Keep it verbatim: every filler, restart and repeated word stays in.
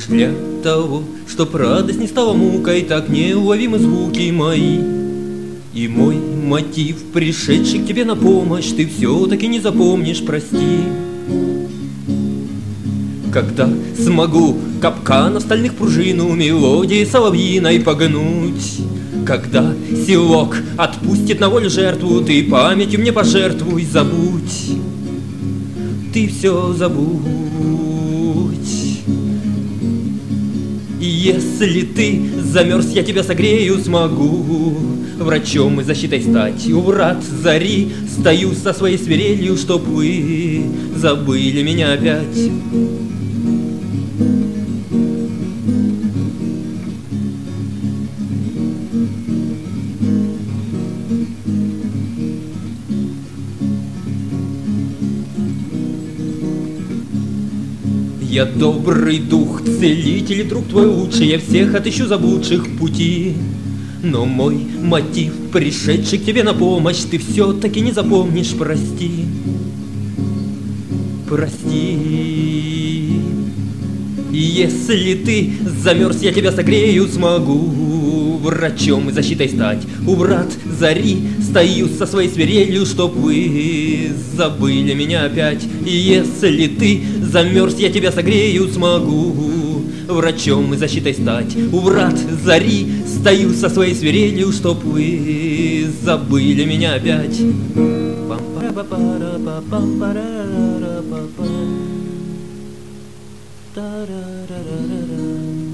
Лишь для того, чтоб радость не стала мукой, так неуловимы звуки мои. И мой мотив, пришедший к тебе на помощь, ты все-таки не запомнишь, прости. Когда смогу капкан стальных пружину мелодии соловьиной погнуть, когда селок отпустит на волю жертву, ты памятью мне пожертвуй, забудь, ты все забудь. И если ты замерз, я тебя согрею, смогу врачом и защитой стать. У врат зари стою со своей свирелью, чтоб вы забыли меня опять. Я добрый дух, целитель и друг твой лучший, я всех отыщу заблудших пути. Но мой мотив, пришедший к тебе на помощь, ты все-таки не запомнишь, прости. Прости. И если ты замерз, я тебя согрею, смогу врачом и защитой стать. У врат зари стою со своей свирелью, чтоб вы забыли меня опять. И если ты замерз, я тебя согрею, смогу врачом и защитой стать. У врат зари стою со своей свирелью, чтоб вы забыли меня опять. Пам-пара-па-пам-пара-па-пам-пара-па-пам. Та-ра-ра-ра-ра-ра.